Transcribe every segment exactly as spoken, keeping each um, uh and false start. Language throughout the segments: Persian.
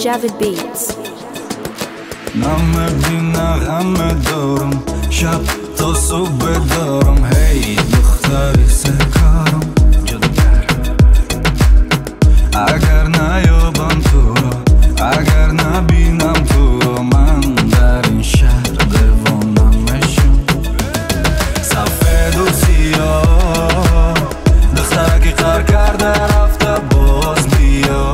Javid Beats. نم بینه همه دارم شب تا صبح بدارم هی دختری سکارم اگر نیابم تو را اگر نبینم تو را من در این شهر دیوانمشم سفید و سیاه دخترکی قر کرده رفته باز بیا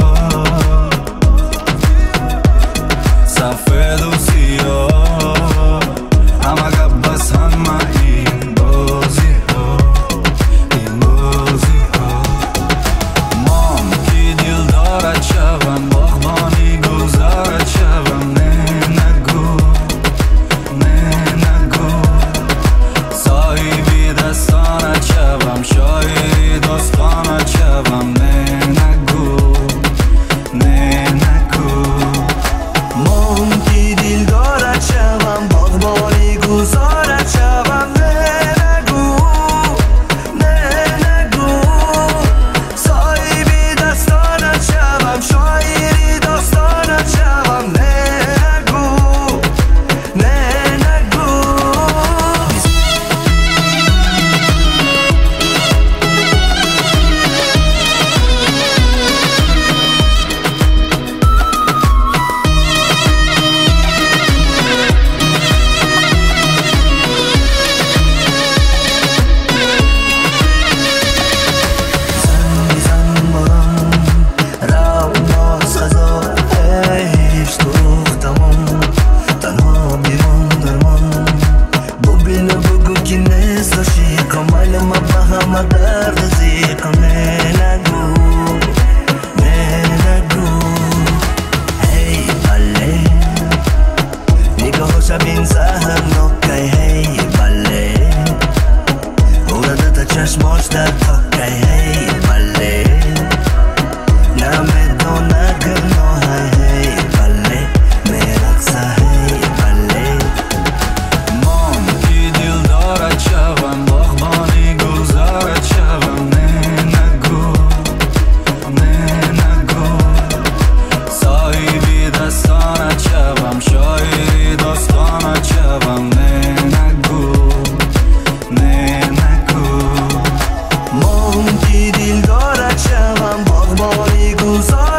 سفید و سیاه همه گب بس همه این بازی ها این بازی ها مام کی دل دارد شوم باغبانی گذارد شوم نه نگو نه نگو صاحبی دستانت شوم شاعری داستانت شوم نه نگو نه نگو مام کی دل دارد شوم باغبانی گذارد شوم نه نگو نه نگو صاحبی دستانت شوم شاعری داستانت شوم نه نگو نه نگو شبین زهر نوکای هی بله اورده چشماش در تاکای هی بله نمیدونه گناه هی بله میرقصه هی بله مام کی دل دارد شوم باغبانی گذارد شوم نه نگو نه نگو صاحبی دستانت شوم شاعری داستانت شوم نه نگو نه نگو مام کی دل دارد شوم باغبانی گذارد